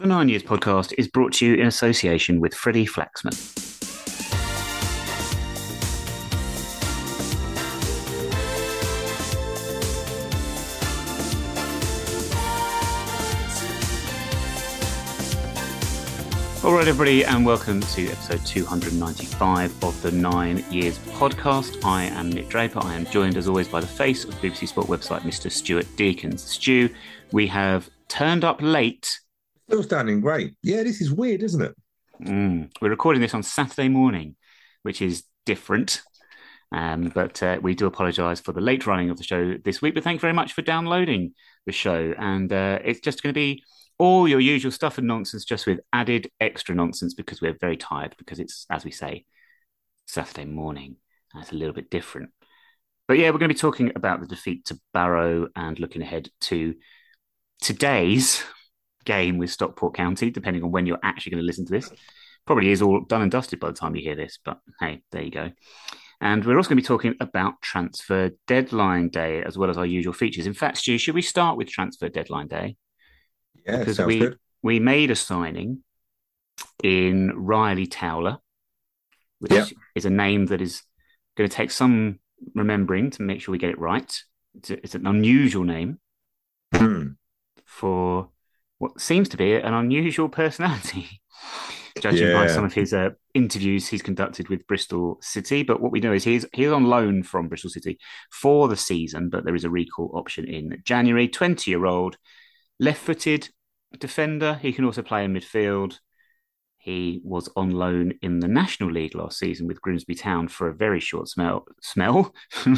The 9 Years podcast is brought to you in association with Freddie Flaxman. All right, everybody, and welcome to episode 295 of the 9 Years podcast. I am Nick Draper. I am joined, as always, by the face of the BBC Sport website, Mr. Stuart Deakins. Stu, we have turned up late. Still standing great. Yeah, this is weird, isn't it? We're recording this on Saturday morning, which is different. But we do apologise for the late running of the show this week. But thank you very much for downloading the show. And it's just going to be all your usual stuff and nonsense, just with added extra nonsense because we're very tired because it's, as we say, Saturday morning. And it's a little bit different. But yeah, we're going to be talking about the defeat to Barrow and looking ahead to today's game with Stockport County, depending on when you're actually going to listen to this. Probably is all done and dusted by the time you hear this, but hey, there you go. And we're also going to be talking about transfer deadline day, as well as our usual features. In fact, Stu, should we start with transfer deadline day? Yeah, Because sounds we good. we made a signing in Riley Towler, Yeah. which is a name that is going to take some remembering to make sure we get it right. It's an unusual name Hmm. for what seems to be an unusual personality, judging by some Yeah. of his interviews he's conducted with Bristol City. But what we know is he's on loan from Bristol City for the season, but there is a recall option in January. 20-year-old, left-footed defender. He can also play in midfield. He was on loan in the National League last season with Grimsby Town for a very short smell.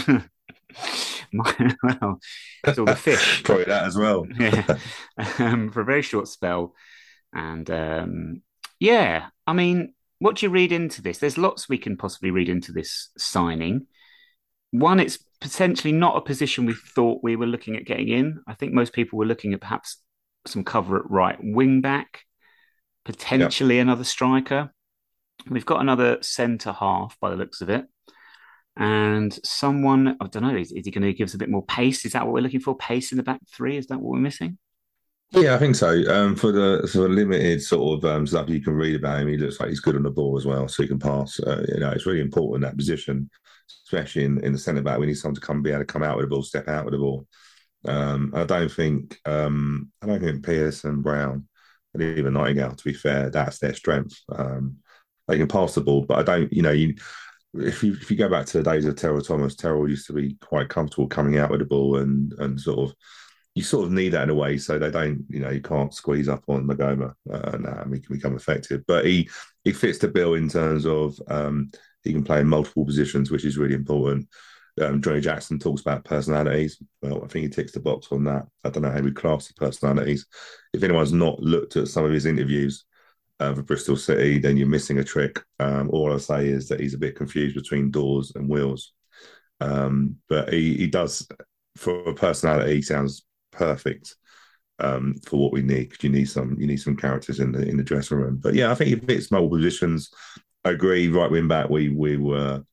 Well, it's all the fish. Probably that as well. Yeah, for a very short spell. And yeah, I mean, what do you read into this? There's lots we can possibly read into this signing. One, it's potentially not a position we thought we were looking at getting in. I think most people were looking at perhaps some cover at right wing back, Yeah. potentially another striker. We've got another centre half by the looks of it. And someone, I don't know, is he going to give us a bit more pace? Is that what we're looking for? Pace in the back three? Is that what we're missing? Yeah, I think so. For the sort of limited sort of stuff you can read about him, he looks like he's good on the ball as well, so he can pass. It's really important that position, especially in the centre back. We need someone to be able to come out with the ball, step out with the ball. I don't think Pearce and Brown and even Nightingale, to be fair, that's their strength. They can pass the ball, but I don't. If you go back to the days of Terrell Thomas, Terrell used to be quite comfortable coming out with the ball and sort of you sort of need that in a way, so they don't, you can't squeeze up on Magoma and he can become effective. But he fits the bill in terms of he can play in multiple positions, which is really important. Johnny Jackson talks about personalities. Well, I think he ticks the box on that. I don't know how we class the personalities. If anyone's not looked at some of his interviews for Bristol City, then you're missing a trick. All I say is that he's a bit confused between doors and wheels. But he does, for a personality, he sounds perfect for what we need. Because you need some characters in the dressing room. But yeah, I think he fits multiple positions. I agree. Right wing back, we were.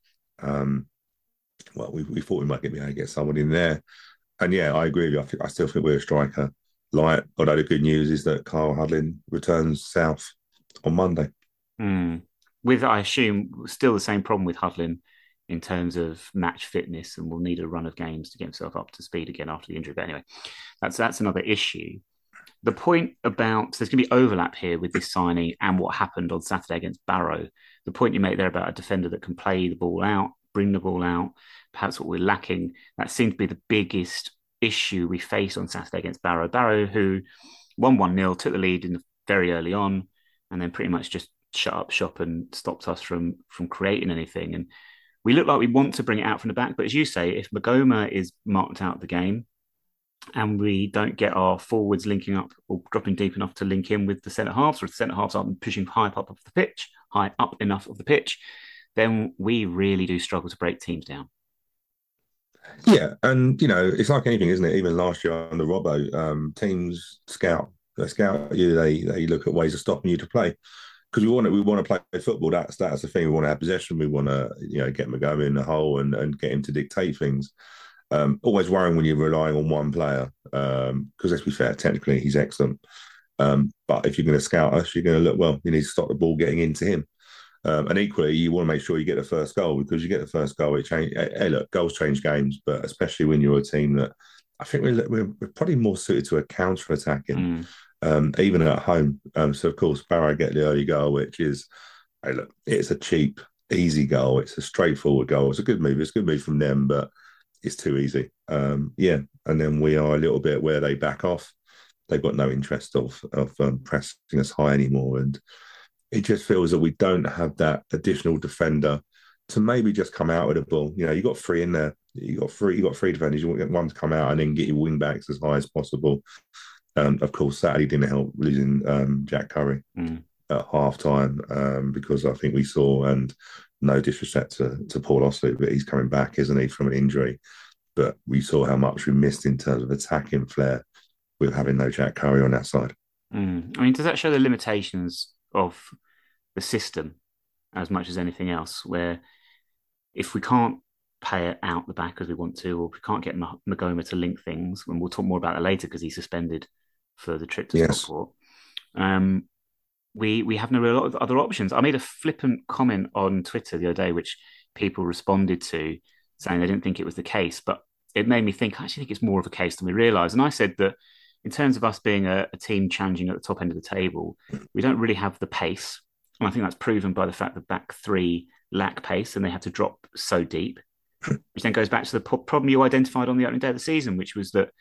We thought we might be able to get someone in there. And yeah, I agree with you. I still think we're a striker light. Although the good news is that Carl Hudlin returns south on Monday. Mm. With, I assume, still the same problem with Hudlin in terms of match fitness, and will need a run of games to get himself up to speed again after the injury. But anyway, that's another issue. The point about, so there's going to be overlap here with this signing and what happened on Saturday against Barrow. The point you make there about a defender that can play the ball out, bring the ball out, perhaps what we're lacking, that seemed to be the biggest issue we faced on Saturday against Barrow. Barrow, who won 1-0, took the lead in very early on, and then pretty much just shut up shop and stopped us from creating anything. And we look like we want to bring it out from the back, but as you say, if Magoma is marked out of the game and we don't get our forwards linking up or dropping deep enough to link in with the centre halves, or if the centre halves aren't pushing high up enough of the pitch, then we really do struggle to break teams down. Yeah, and it's like anything, isn't it? Even last year under Robbo, teams scout. They scout you. They look at ways of stopping you to play because we want to play football. That's the thing. We want to have possession. We want to get Magoma in the hole and get him to dictate things. Always worrying when you're relying on one player because let's be fair, technically he's excellent. But if you're going to scout us, you're going to look, well, you need to stop the ball getting into him. And equally, you want to make sure you get the first goal, because you get the first goal, it change. Hey, look, goals change games, but especially when you're a team that I think we're probably more suited to a counter attacking, even at home. So of course, Barrow get the early goal, which is, hey, look, it's a cheap, easy goal. It's a straightforward goal. It's a good move. It's a good move from them, but it's too easy. Yeah, and then we are a little bit where they back off. They've got no interest of pressing us high anymore, and it just feels that we don't have that additional defender to maybe just come out with a ball. You know, you got three in there. You got three defenders. You want one to come out and then get your wing backs as high as possible. Of course, Saturday didn't help losing Jack Curry at half time, because I think we saw, and no disrespect to Paul Osler, but he's coming back, isn't he, from an injury? But we saw how much we missed in terms of attacking flair with having no Jack Curry on that side. I mean, does that show the limitations of the system as much as anything else? Where if we can't pay it out the back as we want to, or we can't get Magoma to link things, and we'll talk more about that later because he's suspended for the trip to Stockport. We have no real other options. I made a flippant comment on Twitter the other day, which people responded to, saying they didn't think it was the case, but it made me think, I actually think it's more of a case than we realise. And I said that in terms of us being a team challenging at the top end of the table, we don't really have the pace. And I think that's proven by the fact that back three lack pace and they had to drop so deep, which then goes back to the problem you identified on the opening day of the season, which was that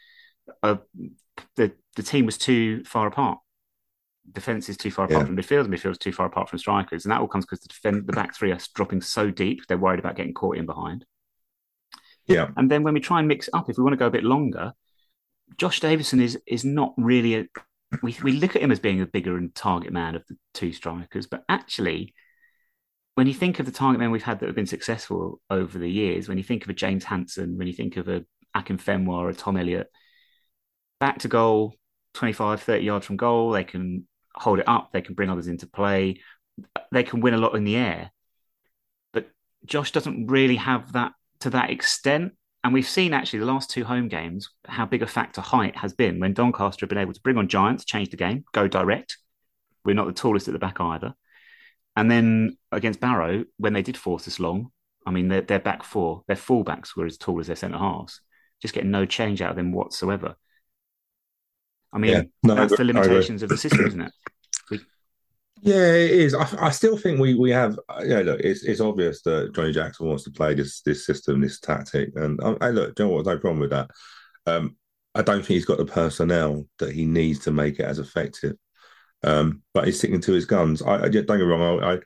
the team was too far apart. Defence is too far apart from midfield, and midfield is too far apart from strikers. And that all comes because the back three are dropping so deep, they're worried about getting caught in behind. Yeah. And then when we try and mix it up, if we want to go a bit longer, Josh Davison is not really we look at him as being a bigger and target man of the two strikers, but actually, when you think of the target men we've had that have been successful over the years, when you think of a James Hansen, when you think of a Akinfenwa or a Tom Elliott, back to goal, 25, 30 yards from goal, they can hold it up, they can bring others into play, they can win a lot in the air. But Josh doesn't really have that to that extent. And we've seen actually the last two home games how big a factor height has been when Doncaster have been able to bring on giants, change the game, go direct. We're not the tallest at the back either. And then against Barrow, when they did force us long, I mean, their back four, their fullbacks were as tall as their centre halves, just getting no change out of them whatsoever. I mean, that's the limitations of the system, isn't it? Yeah, it is. I still think we have. Look, it's obvious that Johnny Jackson wants to play this system, this tactic, and look, you know what? No problem with that. I don't think he's got the personnel that he needs to make it as effective. But he's sticking to his guns. I don't get me wrong.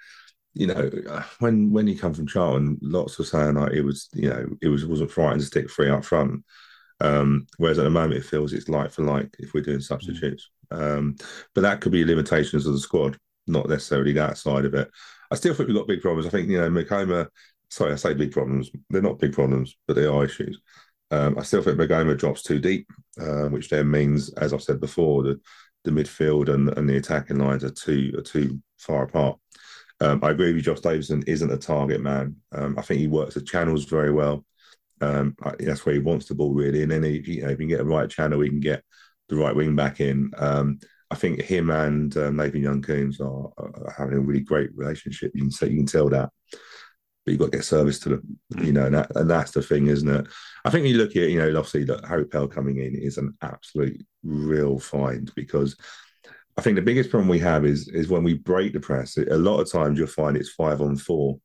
When he come from Charlton, lots were saying like it wasn't frightened to stick three up front. Whereas at the moment it feels it's like for like if we're doing substitutes. But that could be limitations of the squad, not necessarily that side of it. I still think we've got big problems. I think, Magoma, sorry, I say big problems. They're not big problems, but they are issues. I still think Magoma drops too deep, which then means, as I've said before, that the midfield and the attacking lines are too far apart. I agree with Josh Davison isn't a target man. I think he works the channels very well. That's where he wants the ball really, and then if he can get a right channel, he can get the right wing back in. I think him and Nathan Young-Coombs are having a really great relationship. You can tell that, but you've got to get service to them, and that's the thing, isn't it? I think you look at obviously that Harry Pell coming in is an absolute real find, because I think the biggest problem we have is when we break the press. A lot of times you'll find it's 5-on-4.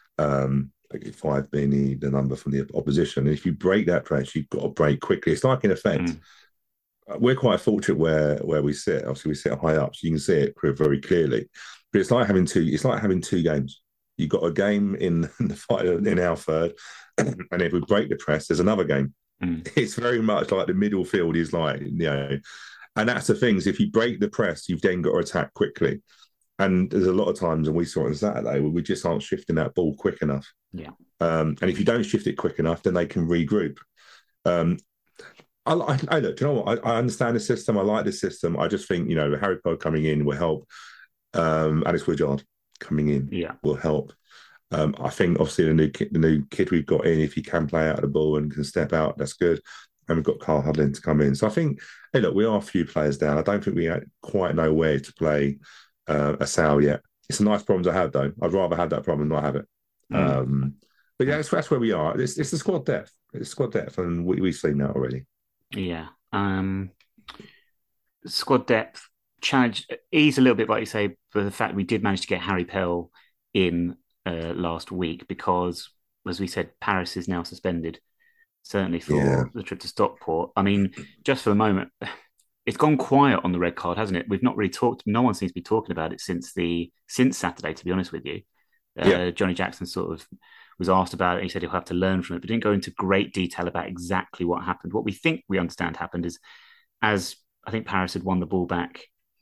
Five being the number from the opposition. And if you break that press, you've got to break quickly. It's like, in effect, we're quite fortunate where we sit. Obviously, we sit high up, so you can see it very clearly. But it's like having two games. You've got a game in the fight in our third, and if we break the press, there's another game. It's very much like the middle field is like, and that's the thing, is if you break the press, you've then got to attack quickly. And there's a lot of times, and we saw it on Saturday, where we just aren't shifting that ball quick enough. Yeah. And if you don't shift it quick enough, then they can regroup. Look, do you know what? I understand the system. I like the system. I just think, Harry Pell coming in will help. Alex Woodyard coming in will help. I think, obviously, the new kid we've got in, if he can play out of the ball and can step out, that's good. and we've got Carl Hudlin to come in. So I think, hey, look, we are a few players down. I don't think we quite know where to play a Sal yet. It's a nice problem to have, though. I'd rather have that problem than not have it. Mm. But yeah, that's where we are. It's the squad depth. It's squad depth, and we've seen that already. Yeah. Squad depth challenge ease a little bit, like you say, for the fact we did manage to get Harry Pell in last week because, as we said, Paris is now suspended, certainly Yeah, for the trip to Stockport. I mean, just for the moment, it's gone quiet on the red card, hasn't it? We've not really talked. No one seems to be talking about it since Saturday. To be honest with you, yeah. Johnny Jackson sort of was asked about it. And he said he'll have to learn from it, but didn't go into great detail about exactly what happened. What we think we understand happened is, as I think Paris had won the ball back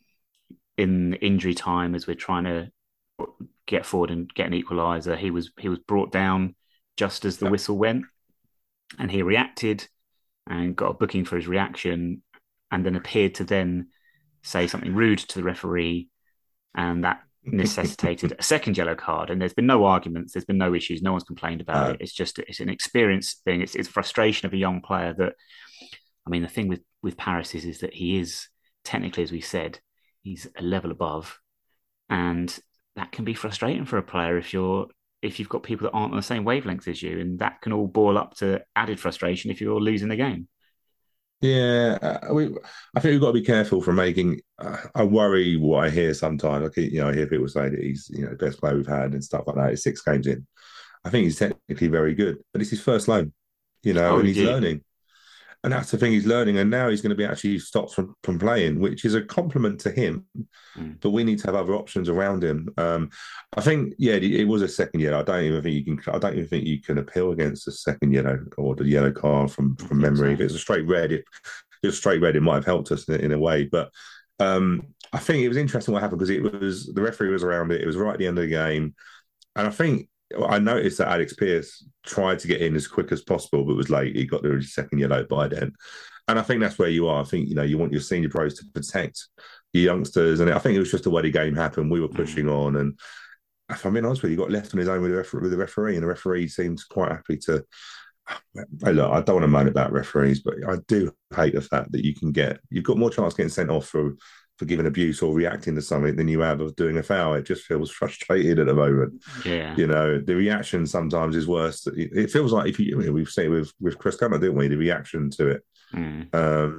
in injury time as we're trying to get forward and get an equaliser. He was brought down just as the whistle went, and he reacted and got a booking for his reaction, and then appeared to then say something rude to the referee, and that necessitated a second yellow card. And there's been no arguments, there's been no issues, no one's complained about it. It's an experience thing. It's frustration of a young player that. I mean, the thing with Paris is that he is technically, as we said, he's a level above, and that can be frustrating for a player if you've got people that aren't on the same wavelength as you, and that can all boil up to added frustration if you're losing the game. Yeah, I think we've got to be careful from making. I worry what I hear sometimes. I hear people say that he's the best player we've had and stuff like that. He's 6 games in. I think he's technically very good, but it's his first loan, Oh, and he he's did. learning. And that's the thing, he's learning, and now he's going to be actually stopped from playing, which is a compliment to him. Mm. But we need to have other options around him. I think, yeah, it was a second yellow. I don't even think you can. I don't even think you can appeal against a second yellow or the yellow card I from think memory. If so. it's a straight red, if it was straight red, it might have helped us in a way. But I think it was interesting what happened because it was the referee was around it. It was right at the end of the game, and I noticed that Alex Pearce tried to get in as quick as possible, but was late. He got the second yellow by then. And I think that's where you are. I think, you want your senior pros to protect your youngsters. And I think it was just the way the game happened. We were Mm. pushing on. And if I'm being honest with you, he got left on his own with the referee. And the referee seems quite happy to. Hey, look, I don't want to moan about referees, but I do hate the fact that you've got more chance of getting sent off for giving abuse or reacting to something than you have of doing a foul. It just feels frustrated at the moment. Yeah. The reaction sometimes is worse. It feels like we've seen with Chris Gunner, didn't we? The reaction to it. Mm.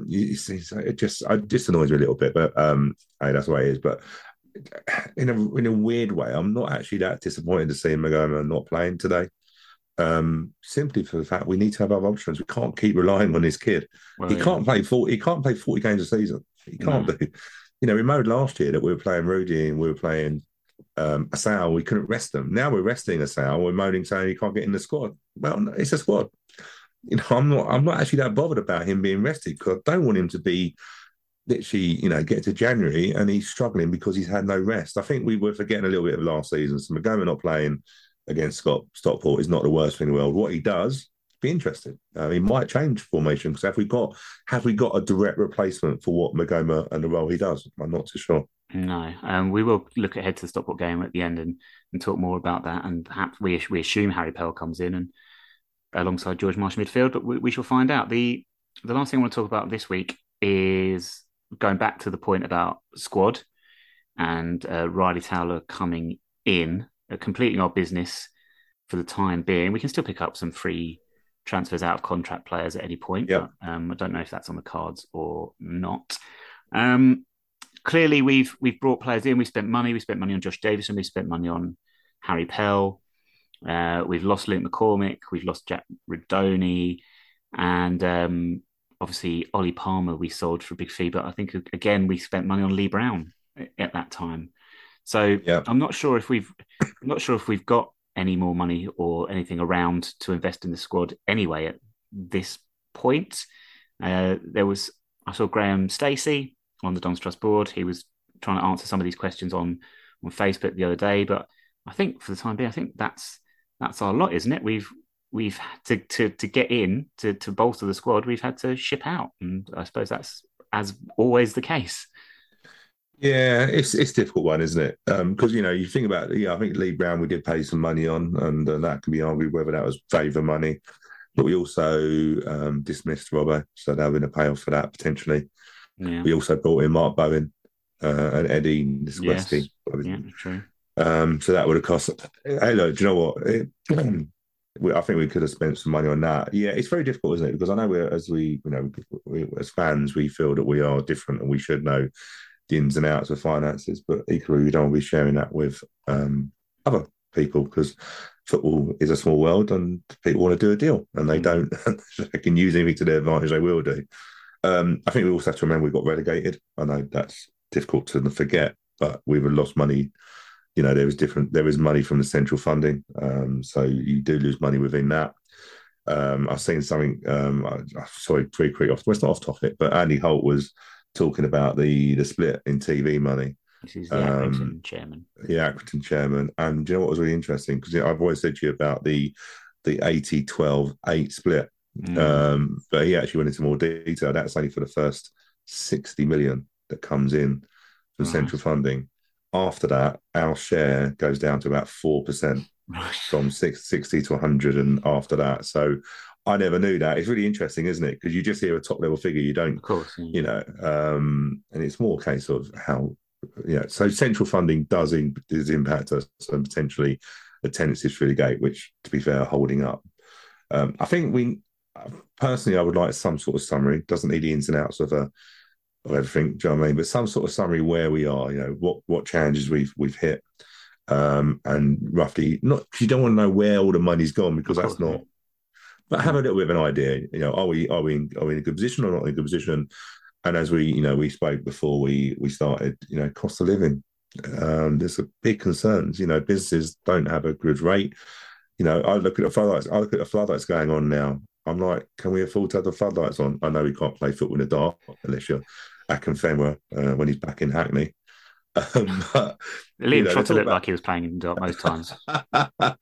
It just annoys me a little bit, but hey, that's the way it is. But in a weird way, I'm not actually that disappointed to see Magoma not playing today. Simply for the fact we need to have other options. We can't keep relying on this kid. Well, He yeah. can't play 40. He can't play 40 games a season. He can't No. do. We moaned last year that we were playing Rudy and we were playing Asal. We couldn't rest them. Now we're resting Asal. We're moaning saying he can't get in the squad. Well, no, it's a squad. I'm not actually that bothered about him being rested because I don't want him to be literally, get to January and he's struggling because he's had no rest. I think we were forgetting a little bit of last season. So Magoma not playing against Stockport is not the worst thing in the world. What he does, be interesting. He might change formation because have we got a direct replacement for what Magoma and the role he does? I'm not too sure. No. We will look ahead to the Stockport game at the end and talk more about that. And perhaps we assume Harry Pell comes in and alongside George Marsh midfield, but we shall find out. The last thing I want to talk about this week is going back to the point about squad and Riley Towler coming in, completing our business for the time being. We can still pick up some free transfers out of contract players at any point, Yeah. but I don't know if that's on the cards or not. Um, Clearly, we've brought players in. We spent money. We spent money on Josh Davison. We spent money on Harry Pell. We've lost Luke McCormick. We've lost Jack Redoni, and obviously Ollie Palmer we sold for a big fee. But I think again we spent money on Lee Brown at that time. So Yeah. I'm not sure if we've got any more money or anything around to invest in the squad anyway at this point. I saw Graham Stacey on the Don's Trust board. He was trying to answer some of these questions on Facebook the other day, but I think for the time being, I think that's our lot, isn't it? We've had to get in to bolster the squad. We've had to ship out, and I suppose that's as always the case. Yeah, it's a difficult one, isn't it? Because you think about I think Lee Brown we did pay some money on, and that can be argued whether that was favour money. but we also dismissed Robbo, so there'll be a payoff for that potentially. Yeah. We also brought in Mark Bowen and Eddie Yes. Niskweski. Yeah, true. So that would have cost. Hey, look, do you know what? I think we could have spent some money on that. Yeah, it's very difficult, isn't it? Because I know as fans, we feel that we are different and we should know the ins and outs of finances, but equally, we don't want to be sharing that with other people because football is a small world and people want to do a deal and they don't. If they can use anything to their advantage, they will do. I think we also have to remember we got relegated. I know that's difficult to forget, but we've lost money. There is money from the central funding, so you do lose money within that. I've seen something. Sorry, very quick off. Well, it's not off topic, but Andy Holt was talking about the split in TV money. This is the Accrington chairman. Yeah, Accrington chairman. And do you know what was really interesting? Because I've always said to you about the 80-12-8 split. But he actually went into more detail. That's only for the first 60 million that comes in from central funding. After that, our share goes down to about 4% from 60 to 100 and after that. So I never knew that. It's really interesting, isn't it? Because you just hear a top level figure, you don't, of course, yeah. And it's more a case of how, so central funding does impact us and potentially attendances through the gate, which to be fair, are holding up. I think personally, I would like some sort of summary. Doesn't need the ins and outs of everything. Do you know what I mean? But some sort of summary where we are. What challenges we've hit, and roughly. Not you don't want to know where all the money's gone because that's not. But have a little bit of an idea. Are we in a good position or not in a good position? And as we spoke before we started. Cost of living. There's a big concerns. Businesses don't have a good rate. I look at the floodlights. I look at the floodlights going on now. I'm like, can we afford to have the floodlights on? I know we can't play football in the dark unless you're Akinfenwa when he's back in Hackney. But Liam Trotter looked like he was playing in the dark most times. But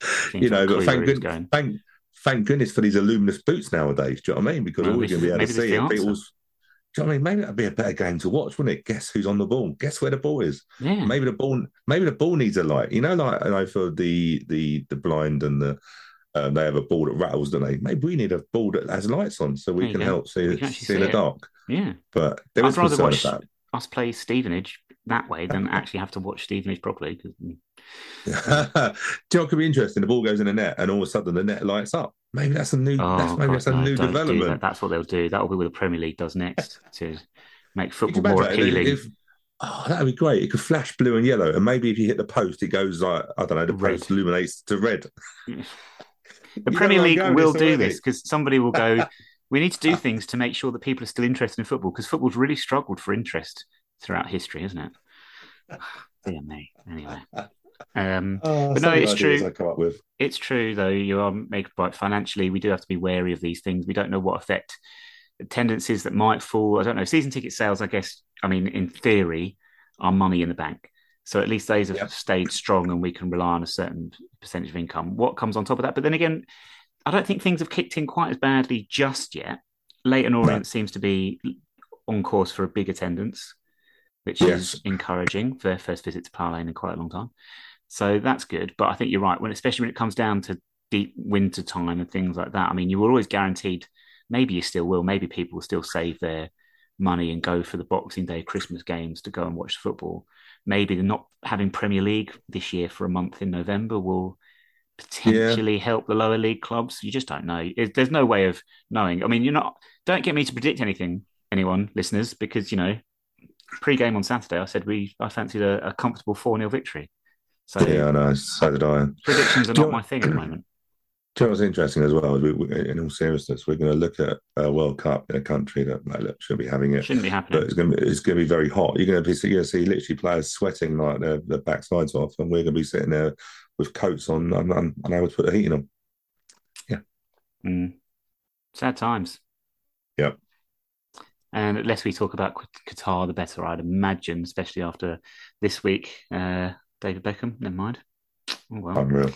thank goodness for these luminous boots nowadays. Do you know what I mean? Because all we're going to be able to see are people's. Do you know what I mean? Maybe that'd be a better game to watch, wouldn't it? Guess who's on the ball? Guess where the ball is? Yeah. Maybe the ball needs a light. For the blind and the. They have a ball that rattles, don't they? Maybe we need a ball that has lights on so we can help see in the dark. Yeah. But there is rather watch us play Stevenage that way than actually have to watch Stevenage properly. Do you know what could be interesting? The ball goes in the net and all of a sudden the net lights up. Maybe that's a new new development. That's what they'll do. That'll be what the Premier League does next to make football more appealing. That'd be great. It could flash blue and yellow, and maybe if you hit the post, it goes like I don't know. The post illuminates to red. The Premier League will do this because somebody will go, we need to do things to make sure that people are still interested in football because football's really struggled for interest throughout history, isn't it? Dear me. Anyway. But no, it's true. It's true, though. You are making right financially. We do have to be wary of these things. We don't know what effect attendances that might fall. I don't know. Season ticket sales, I guess, in theory, are money in the bank. So at least those have stayed strong and we can rely on a certain percentage of income. What comes on top of that? But then again, I don't think things have kicked in quite as badly just yet. Leyton Orient seems to be on course for a big attendance, which is encouraging for their first visit to Plough Lane in quite a long time. So that's good. But I think you're right, especially when it comes down to deep winter time and things like that. You were always guaranteed, maybe you still will, maybe people will still save their money and go for the Boxing Day, Christmas games to go and watch football. Maybe not having Premier League this year for a month in November will potentially help the lower league clubs. You just don't know. There's no way of knowing. Don't get me to predict anyone, listeners, because, pre-game on Saturday, I said I fancied a comfortable 4-0 victory. So yeah, I know. So did I. Predictions are not my thing at the moment. Do you know what's interesting as well? In all seriousness, we're going to look at a World Cup in a country that shouldn't be having it. Shouldn't be happening. But it's going to be very hot. You're going to see literally players sweating like their backsides off, and we're going to be sitting there with coats on and able to put the heating on. Yeah. Sad times. Yep. And the less we talk about Qatar, the better, I'd imagine, especially after this week. David Beckham, never mind. Oh, well.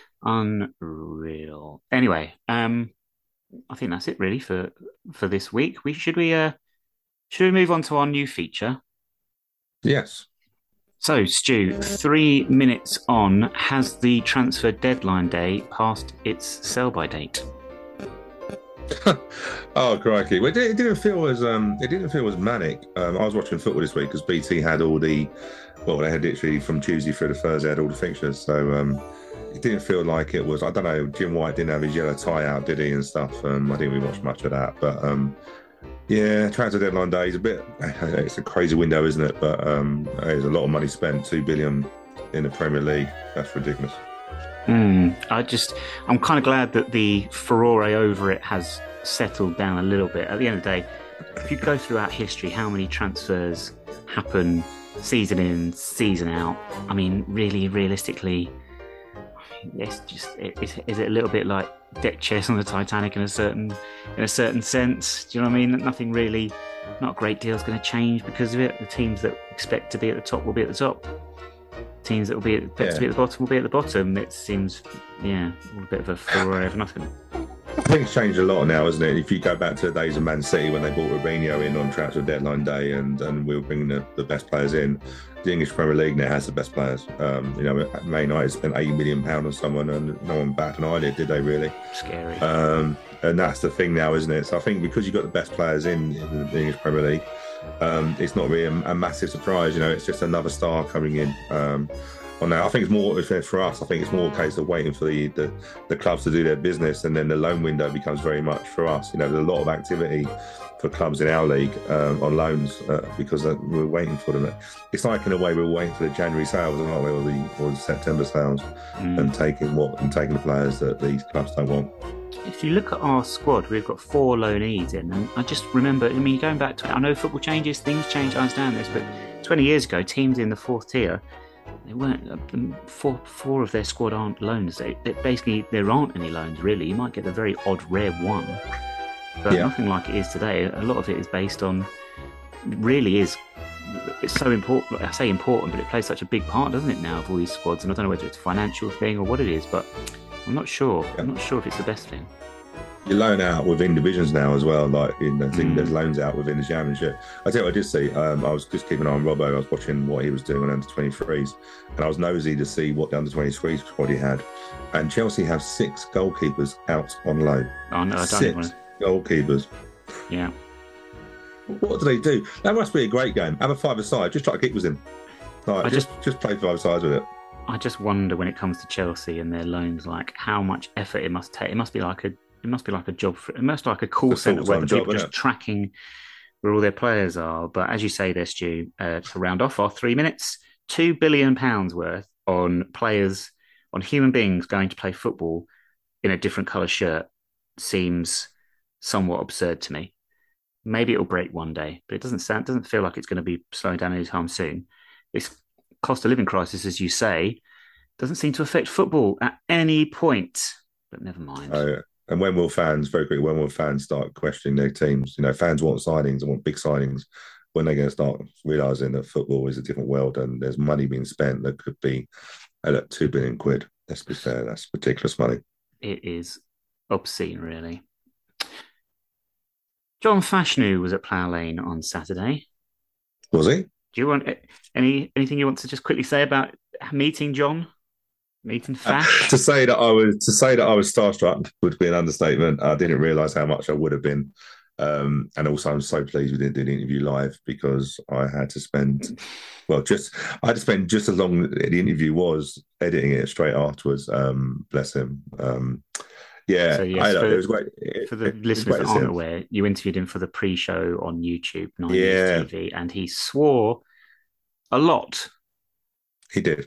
Unreal. Anyway, I think that's it really for this week. Should we move on to our new feature? Yes. So, Stu, 3 minutes on, has the transfer deadline day passed its sell-by date? Oh crikey! Well, it didn't feel as manic. I was watching football this week because BT had all the they had literally from Tuesday through to Thursday had all the fixtures. So it didn't feel like it was. I don't know. Jim White didn't have his yellow tie out, did he, and stuff. I didn't really watch much of that, but yeah, transfer deadline day is a bit. It's a crazy window, isn't it? But there's a lot of money spent. 2 billion in the Premier League. That's ridiculous. I'm kind of glad that the furore over it has settled down a little bit. At the end of the day, if you go throughout history, how many transfers happen season in, season out? I mean, really, realistically, it's just is it a little bit like deck chairs on the Titanic in a certain sense? Do you know what I mean? Nothing really, not a great deal is going to change because of it. The teams that expect to be at the top will be at the top. Teams that will be expect to be at the bottom will be at the bottom. It seems, yeah, a bit of a furore over nothing. I think it's changed a lot now, isn't it? If you go back to the days of Man City when they brought Robinho in on transfer deadline day and we were bringing the best players in, the English Premier League now has the best players. Man United spent £80 million on someone and no one batted an eyelid, did they really? Scary. And that's the thing now, isn't it? So I think because you've got the best players in the English Premier League, it's not really a massive surprise. It's just another star coming in. On that, I think it's more for us. I think it's more a case of waiting for the clubs to do their business, and then the loan window becomes very much for us. There's a lot of activity for clubs in our league on loans because we're waiting for them. It's like in a way we're waiting for the January sales, aren't we, or the September sales, and taking the players that these clubs don't want. If you look at our squad, we've got 4 loanees in, and I just remember, going back to it, I know football changes, things change, I understand this, but 20 years ago, teams in the 4th tier, they weren't, four of their squad aren't loans. Basically, there aren't any loans, really. You might get a very odd, rare one, but nothing like it is today. A lot of it is based on, it's so important. I say important, but it plays such a big part, doesn't it, now, of all these squads, and I don't know whether it's a financial thing or what it is, but I'm not sure. I'm not sure if it's the best thing. You loan out within divisions now as well. Like there's loans out within the Championship. I tell you what I did see. I was just keeping an eye on Robbo. I was watching what he was doing on under 23s, and I was nosy to see what the under 23s squad he had. And Chelsea have 6 goalkeepers out on loan. Oh no, I don't 6 goalkeepers. Yeah. What do they do? That must be a great game. Have a 5-a-side. Just try to keep with him. Like, just play 5 sides with it. I just wonder when it comes to Chelsea and their loans, like how much effort it must take. It must be like a job for it must be like a call centre where the people are just tracking where all their players are. But as you say there, Stu, to round off our 3 minutes, £2 billion worth on players, on human beings going to play football in a different colour shirt seems somewhat absurd to me. Maybe it'll break one day, but it doesn't feel like it's going to be slowing down anytime soon. This cost of living crisis, as you say, doesn't seem to affect football at any point. But never mind. And when will fans start questioning their teams? Fans want signings and want big signings. When they're going to start realising that football is a different world and there's money being spent that could be at £2 billion. Let's be fair, that's ridiculous money. It is obscene, really. John Fashanu was at Plough Lane on Saturday. Was he? Do you want anything you want to just quickly say about meeting John? Meeting Fash? To say that I was starstruck would be an understatement. I didn't realise how much I would have been. And also I'm so pleased we didn't do the interview live because I had to spend just as long as the interview was editing it straight afterwards. Bless him. Yeah, so yes, it was great. For the listeners that aren't aware, you interviewed him for the pre-show on YouTube, 9 News TV, and he swore a lot. He did.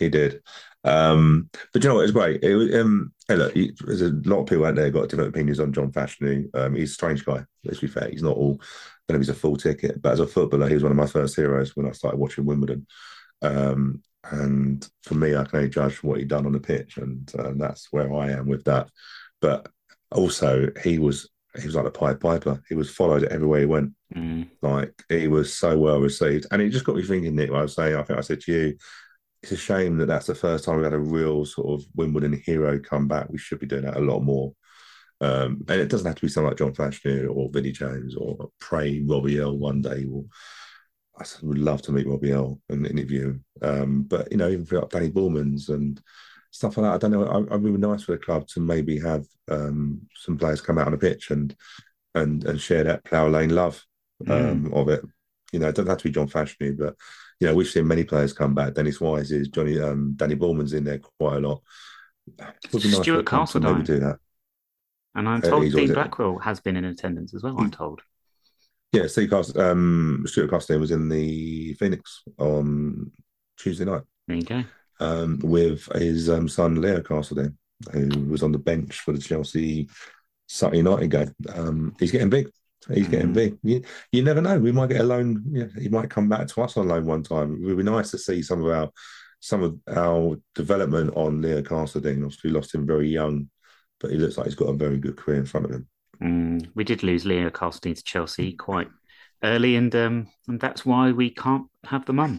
But you know what? It was great. It was, hey, look, there's a lot of people out there got different opinions on John Fashanu. He's a strange guy. Let's be fair. He's not all going to be a full ticket, but as a footballer, he was one of my first heroes when I started watching Wimbledon. And for me, I can only judge from what he'd done on the pitch, and that's where I am with that. But also, he was like a Pied Piper. He was followed everywhere he went. Like, he was so well received. And it just got me thinking, Nick, I think I said to you, it's a shame that that's the first time we've had a real sort of Wimbledon hero come back. We should be doing that a lot more. And it doesn't have to be someone like John Fashanu or Vinnie Jones or pray Robbie Earle one day. I would love to meet Robbie Earle and interview him. But, even for like Danny Bullmans and stuff like that. I don't know. I'd be nice for the club to maybe have some players come out on the pitch and share that Plough Lane love of it. You know, it doesn't have to be John Fashanu, but you know, we've seen many players come back. Dennis Wise is Danny Ballman's in there quite a lot. It would be nice for the Stuart club to maybe Castledine. do that. And I'm told He's always Dean Blackwell has been in attendance as well, I'm told. yeah. Stuart Castleton was in the Phoenix on Tuesday night There you go. with his son Leo Castleton, who was on the bench for the Chelsea Saturday United game. He's getting big. He's getting big. You never know. We might get a loan. Yeah, he might come back to us on loan one time. It would be nice to see some of our development on Leo Castleton. Obviously, we lost him very young, but he looks like he's got a very good career in front of him. We did lose Leo Castleton to Chelsea quite early, and that's why we can't have the mum.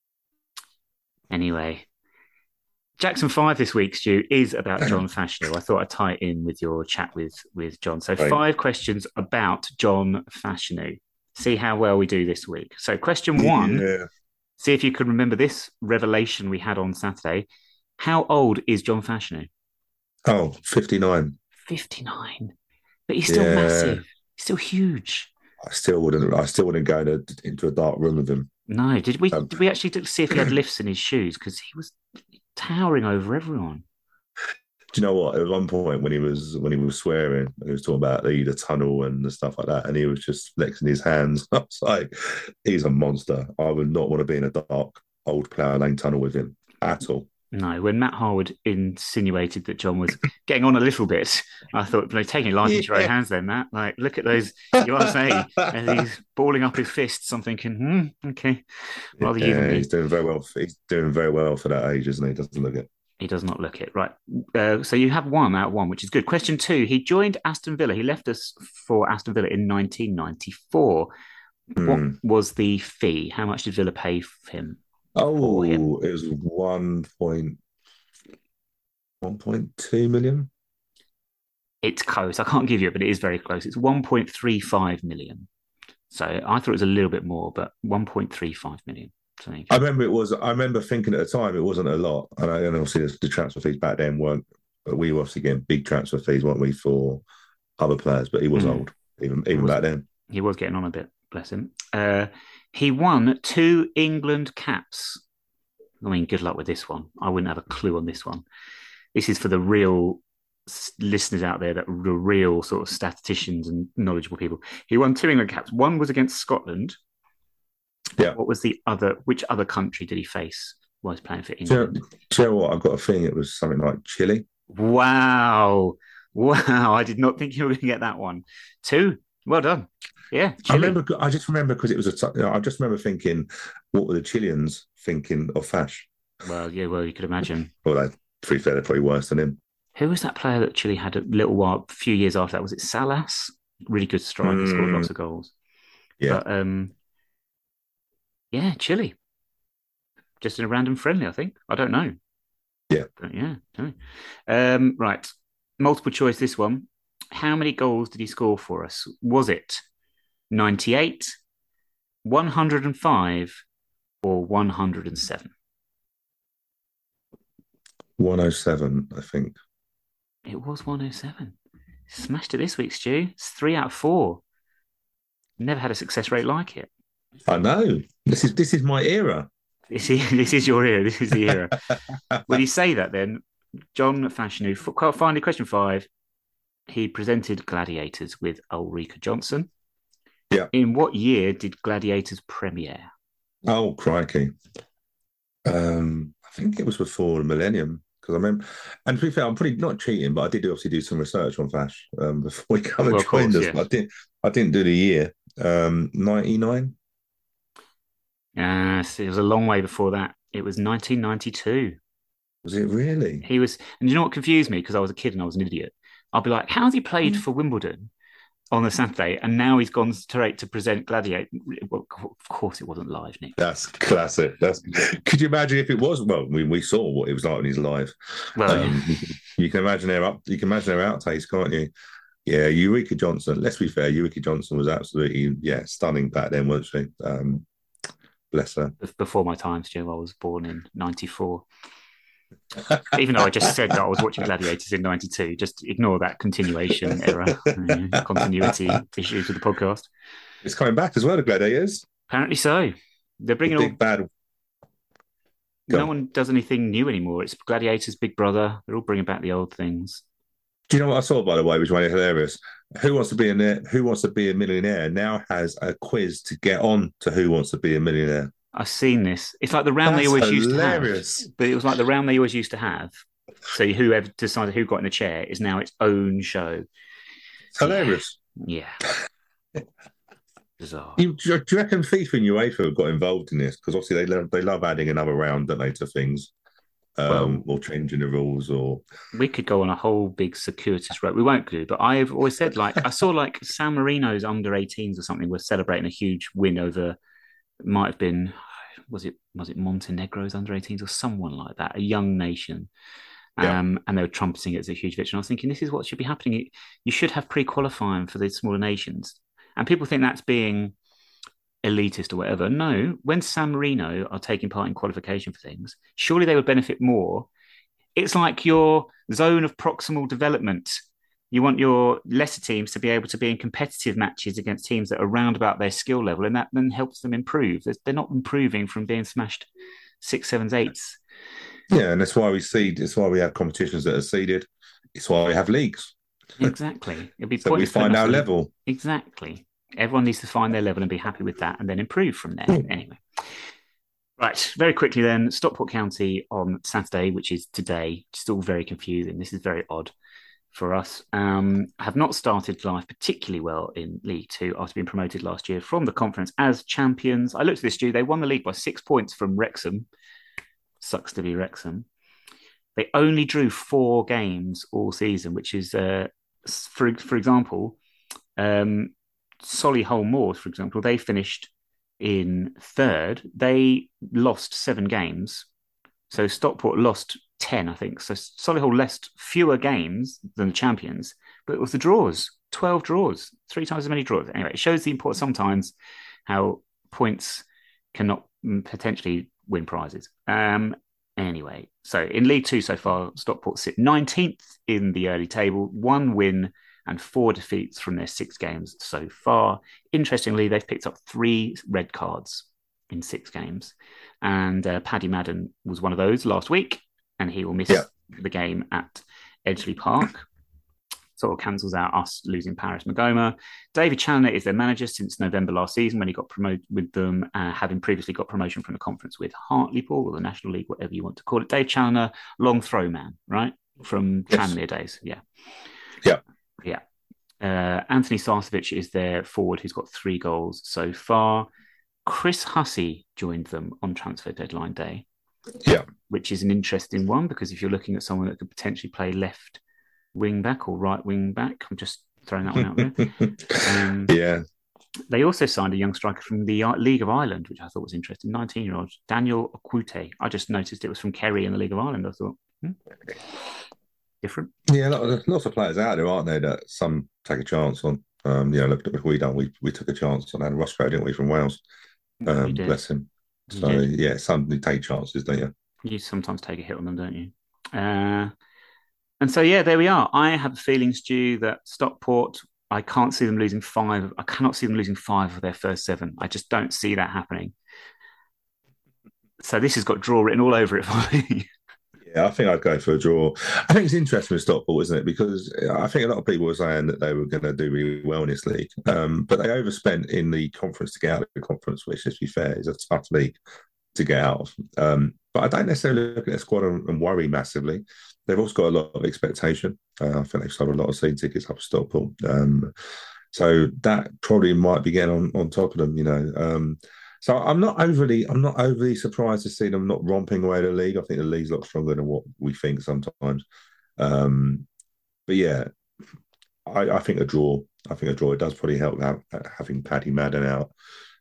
Anyway, Jackson 5 this week, Stu, is about John Fashanu. I thought I'd tie it in with your chat with John. So Right. 5 questions about John Fashanu. See how well we do this week. So question 1, Yeah. see if you can remember this revelation we had on Saturday. How old is John Fashanu? Oh, 59. 59. But he's still Yeah. massive. He's still huge. I still wouldn't go into a dark room with him. No, did we actually see if he had lifts in his shoes? Because he was towering over everyone. Do you know what? At one point when he was swearing, he was talking about the tunnel and the stuff like that, and he was just flexing his hands. I was like, he's a monster. I would not want to be in a dark old Plough Lane tunnel with him at all. No, when Matt Harwood insinuated that John was getting on a little bit, I thought, no, taking life into your own hands then, Matt. Like, look at those, you are saying, as he's balling up his fists, I'm thinking, okay. Rather yeah, he's doing very well. He's doing very well for that age, isn't he? Doesn't look it. He does not look it. Right. So you have 1 out of 1, which is good. Question 2, he joined Aston Villa. He left us for Aston Villa in 1994. What was the fee? How much did Villa pay for him? Oh, it was 1.2 million. It's close. I can't give you it, but it is very close. It's 1.35 million. So I thought it was a little bit more, but 1.35 million. I remember thinking at the time it wasn't a lot, and obviously the transfer fees back then weren't. But we were obviously getting big transfer fees, weren't we, for other players? But he was old, even back then. He was getting on a bit. Bless him. He won 2 England caps. I mean, good luck with this one. I wouldn't have a clue on this one. This is for the real listeners out there, that the real sort of statisticians and knowledgeable people. He won 2 England caps. One was against Scotland. Yeah. What was the other? Which other country did he face while he's playing for England? Do you know what? I've got a feeling it was something like Chile. Wow. I did not think you were going to get that one. 2. Well done. Yeah, Chile. I just remember because it was I just remember thinking, what were the Chileans thinking of Fash? Well, yeah, you could imagine. Well, to be fair, they're probably worse than him. Who was that player that Chile had a little while, a few years after that? Was it Salas? Really good striker, scored lots of goals. Yeah. But, yeah, Chile. Just in a random friendly, I think. I don't know. Yeah. But yeah. Right. Multiple choice, this one. How many goals did he score for us? Was it 98, 105, or 107? 107, I think. It was 107. Smashed it this week, Stu. It's 3 out of 4. Never had a success rate like it. I know. This is my era. This is your era. This is the era. When you say that, then John Fashanu. Finally, question 5. He presented Gladiators with Ulrika Jonsson. Yeah. In what year did Gladiators premiere? Oh, crikey. I think it was before the millennium, because I remember, and to be fair, I'm pretty not cheating, but I did obviously do some research on Fash before he come and joined us. Yes. I didn't do the year. 99. Yes, it was a long way before that. It was 1992. Was it really? He was, and you know what confused me, because I was a kid and I was an idiot. I'll be like, how's he played for Wimbledon on the Saturday, and now he's gone straight to present Gladiator? Well, of course, it wasn't live, Nick. That's classic. Could you imagine if it was? Well, we saw what it was like when he's live. Well, you can imagine their outtakes, can't you? Yeah, Ulrika Jonsson. Let's be fair, Ulrika Jonsson was absolutely stunning back then, wasn't she? Bless her. Before my time, Stu. I was born in 94. Even though I just said that I was watching Gladiators in '92, just ignore that continuation error, continuity issues with the podcast. It's coming back as well, the Gladiators. Apparently so. They're The bringing all. big bad. No Go. one does anything new anymore. It's Gladiators, Big Brother. They're all bringing back the old things. Do you know what I saw, by the way, which one is hilarious? Who Wants to Be a Who Wants to Be a Millionaire now has a quiz to get on to Who Wants to Be a Millionaire. I've seen this. It's like the round they That's always used to have, hilarious. but it was like the round they always used to have. So whoever decided who got in the chair is now its own show. It's Yeah, hilarious. yeah, bizarre. Do you reckon FIFA and UEFA got involved in this? Because obviously they love adding another round, don't they, to things, Well, or changing the rules, or we could go on a whole big circuitous road. We won't do, but I've always said like I saw like San Marino's under 18s or something were celebrating a huge win over. It might have been was it Montenegro's under 18s or someone like that, a young nation. yeah, And they were trumpeting it as a huge victory. And I was thinking, this is what should be happening. You should have pre-qualifying for the smaller nations. And people think that's being elitist or whatever. No, when San Marino are taking part in qualification for things, surely they would benefit more. It's like your zone of proximal development. You want your lesser teams to be able to be in competitive matches against teams that are round about their skill level, and that then helps them improve. They're not improving from being smashed six, sevens, eights. yeah, and that's why we seed. It's why we have competitions that are seeded. It's why we have leagues, Exactly. It'd be so we pointless putting find us our in. level. Exactly. Everyone needs to find their level and be happy with that and then improve from there. Anyway. Right. Very quickly then, Stockport County on Saturday, which is today. Still very confusing. This is very odd for us. Have not started life particularly well in League Two after being promoted last year from the conference as champions. I looked at this, Stu. They won the league by 6 points from Wrexham. Sucks to be Wrexham. They only drew 4 games all season, which is, for example, Solihull Moors, for example, they finished in third. They lost 7 games. So Stockport lost 10, I think. So Solihull lost fewer games than the champions, but it was the draws 12 draws, 3 times as many draws. Anyway, it shows the importance sometimes how points cannot potentially win prizes. Anyway, so in League Two so far, Stockport sit 19th in the early table, 1 win and 4 defeats from their 6 games so far. Interestingly, they've picked up 3 red cards in 6 games. And Paddy Madden was one of those last week, and he will miss Yeah, the game at Edgeley Park. Sort of cancels out us losing Paris Magoma. David Challoner is their manager since November last season when he got promoted with them, having previously got promotion from the conference with Hartlepool or the National League, whatever you want to call it. Dave Challoner, long throw man, right? From yes, Tranmere days. Yeah. yeah, Yeah. Anthony Sarcevic is their forward who's got 3 goals so far. Chris Hussey joined them on transfer deadline day, yeah. which is an interesting one because if you're looking at someone that could potentially play left wing back or right wing back, I'm just throwing that one out there. Yeah, They also signed a young striker from the League of Ireland, which I thought was interesting. 19-year-old Daniel Okwute. I just noticed it was from Kerry in the League of Ireland. I thought, different. yeah. Lots of players out there, aren't there, that some take a chance on. Look at what we done. We took a chance on Adam Roscoe, didn't we, from Wales? You did. Bless him. You So did. yeah, some take chances, don't you? You sometimes take a hit on them, don't you? And so, yeah, there we are. I have a feeling, Stu, that Stockport, I can't see them losing 5. I cannot see them losing 5 of their first 7. I just don't see that happening. So this has got draw written all over it for me. Yeah, I think I'd go for a draw. I think it's interesting with Stockport, isn't it? Because I think a lot of people were saying that they were going to do really well in this league, but they overspent in the conference to get out of the conference, which, let's be fair, is a tough league to get out of. But I don't necessarily look at their squad and worry massively. They've also got a lot of expectation. I think they've sold a lot of season tickets up to Stockport. So that probably might be getting on top of them. So I'm not overly surprised to see them not romping away the league. I think the league's a lot stronger than what we think sometimes. But yeah, I think a draw. I think a draw. It does probably help out having Paddy Madden out.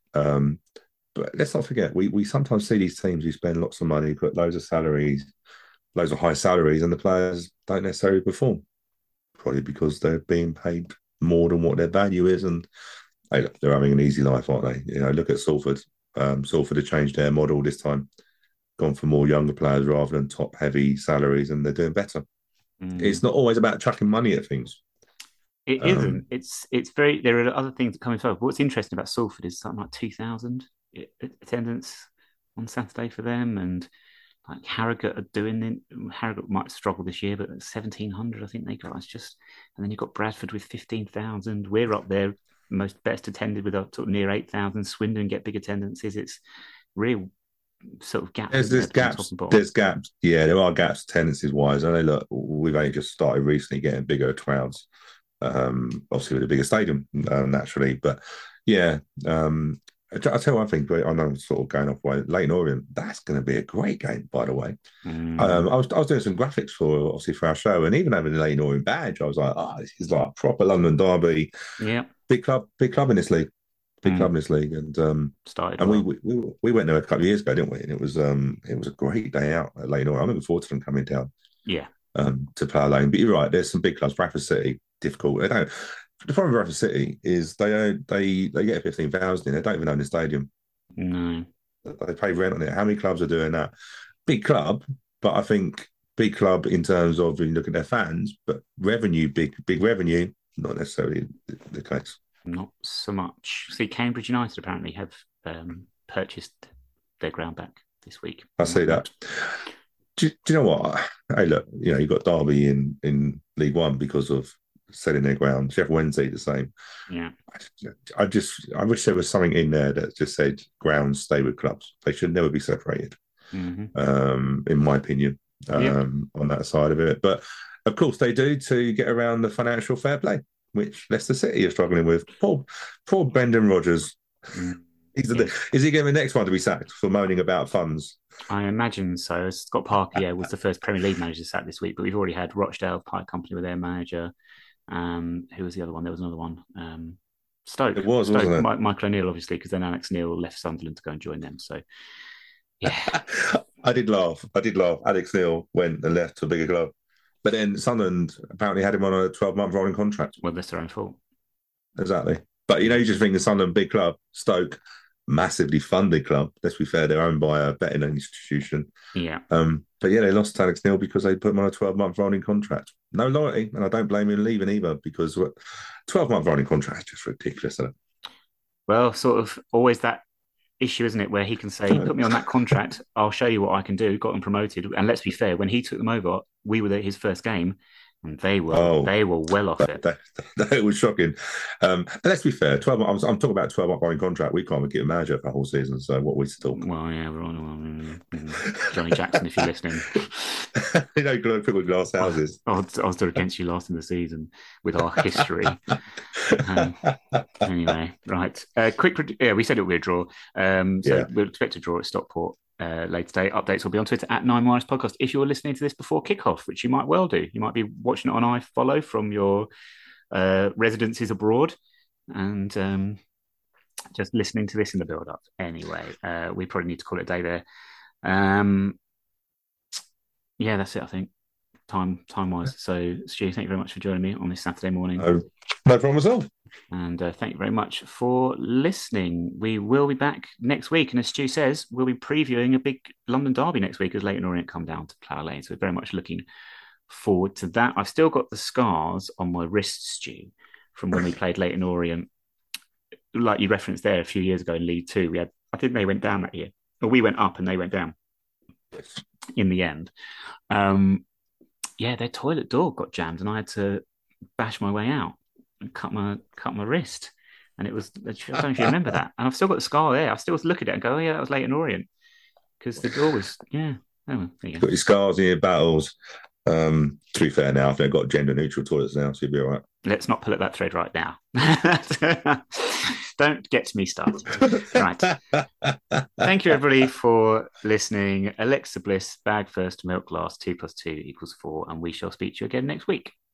But let's not forget, we sometimes see these teams who spend lots of money, put loads of salaries, loads of high salaries, and the players don't necessarily perform. Probably because they're being paid more than what their value is, and they're having an easy life, aren't they? Look at Salford. Salford have changed their model this time. gone for more younger players rather than top heavy salaries, and they're doing better. It's Mm. not always about chucking money at things. It isn't. Um, It's very. There are other things that come into it. But what's interesting about Salford is something like 2,000 attendance on Saturday for them, and like Harrogate are doing it. Harrogate might struggle this year, but 1,700 I think they got. It's just, and then you've got Bradford with 15,000. We're up there, most best attended with up sort of near 8,000. Swindon get big attendances. It's real sort of gaps, there's isn't there, there's between top gaps. and bottom? There's gaps. Yeah, there are gaps tendencies wise. I know. Look, we've only just started recently getting bigger crowds. Obviously with a bigger stadium naturally, but yeah. I'll tell you one thing. I know I'm sort of going off way. Leighton Orient. That's going to be a great game, by the way. Mm, I was doing some graphics for obviously for our show, and even having the Leighton Orient badge, I was like, oh, this is like proper London derby, yeah. big club in this league, big club Mm, in this league, and started and well. we went there a couple of years ago, didn't we? And it was a great day out at Leighton Orient. I'm looking forward to them coming down Yeah. to Plough Lane. But you're right, there's some big clubs. Bradford City, difficult. They don't. The problem with Bradford City is they get 15,000 in. They don't even own the stadium. No. They pay rent on it. How many clubs are doing that? Big club, but I think big club in terms of when you look at their fans, but revenue, big revenue, not necessarily the case. Not so much. See, Cambridge United apparently have purchased their ground back this week. I You might see know. that. Do you know what? Hey, look, you've got Derby in League One because of selling their ground. Sheffield Wednesday the same. Yeah. I wish there was something in there that just said grounds stay with clubs. They should never be separated. Hmm. In my opinion, Yep. on that side of it. But of course, they do to get around the financial fair play, which Leicester City are struggling with. Poor Brendan Rodgers. Mm. He's the, Yes, is he going to be the next one to be sacked for moaning about funds? I imagine so. Scott Parker, yeah, was the first Premier League manager sacked this week, but we've already had Rochdale Pie Company with their manager. Who was the other one? There was another one. It Stoke. was, wasn't it? Michael O'Neill, obviously, because then Alex Neil left Sunderland to go and join them. So, yeah. I did laugh. I did laugh. Alex Neil went and left to a bigger club. But then Sunderland apparently had him on a 12-month rolling contract. Well, that's their own fault. Exactly. But you just think the Sunderland big club, Stoke, massively funded club. Let's be fair, they're owned by a betting institution. Yeah. But yeah, they lost to Alex Neil because they put him on a 12-month rolling contract. No loyalty, and I don't blame him leaving either because 12-month rolling contract is just ridiculous. Isn't Well, sort of always that issue, isn't it, where he can say, "Put me on that contract. I'll show you what I can do." Got them promoted, and let's be fair, when he took them over, we were his first game, and Oh, they were well off that, it. that, that was shocking. And let's be fair, 12 months, I'm talking about 12-month rolling contract. We can't get a manager for the whole season. So what are we to talk? Well, yeah, we're on Johnny Jackson, if you're listening. People glass houses. I was against you last in the season with our history. Anyway, right. Yeah, we said it would be a draw. So Yeah. we'll expect a draw at Stockport later today. Updates will be on Twitter at 9 Wires Podcast. If you're listening to this before kickoff, which you might well do, you might be watching it on iFollow from your residences abroad and just listening to this in the build up. Anyway, we probably need to call it a day there. Yeah, that's it, I think. Time wise. So, Stu, thank you very much for joining me on this Saturday morning. No problem at all. And thank you very much for listening. We will be back next week. And as Stu says, we'll be previewing a big London derby next week as Leighton Orient come down to Plough Lane. So we're very much looking forward to that. I've still got the scars on my wrists, Stu, from when we played Leighton Orient. Like you referenced there a few years ago in League Two, I think they went down that year. Or we went up and they went down in the end. Yeah, their toilet door got jammed and I had to bash my way out and cut my wrist. And it was, I don't know if you remember that. And I've still got the scar there. I still look at it and go, oh, yeah, that was Leighton Orient. Because the door was, yeah. Oh, well, there you go. Got your scars and your battles. To be fair now, they've got gender neutral toilets now, so you'll be all right. Let's not pull at that thread right now. Don't get me started. Right. Thank you, everybody, for listening. Alexa Bliss, bag first, milk last, 2 + 2 = 4. And we shall speak to you again next week.